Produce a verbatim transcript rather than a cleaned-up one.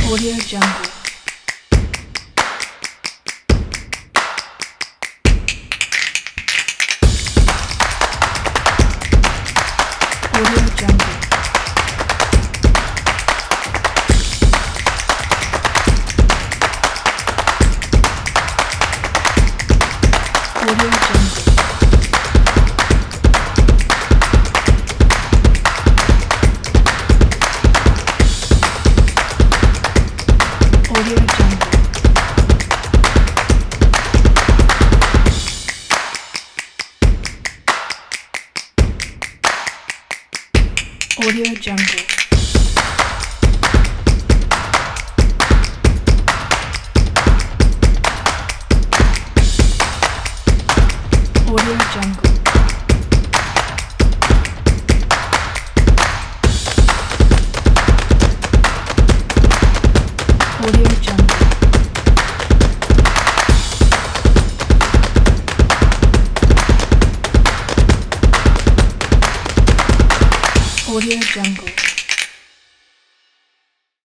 Audio Jungle. Audio Jungle. Audio Jungle. Audio Jungle. Audio Jungle. Audio Jungle. Audio Jungle. Audio Jungle.